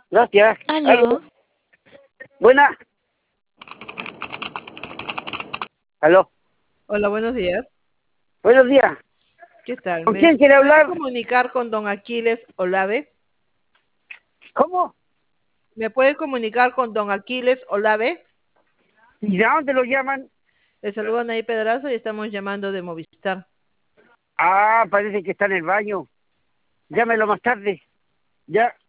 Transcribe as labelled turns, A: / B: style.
A: Gracias.
B: Aló.
A: Buena. Aló.
C: Hola, buenos días.
A: Buenos días.
C: ¿Qué tal?
A: ¿Con
C: ¿Me
A: quién quiere
C: puede
A: hablar?
C: comunicar con don Aquiles Olave?
A: ¿Cómo?
C: ¿Me puede comunicar con don Aquiles Olave?
A: ¿Y de dónde lo llaman?
C: Le saluda Nay Pedrazo y estamos llamando de Movistar.
A: Ah, parece que está en el baño. Llámelo más tarde. Ya.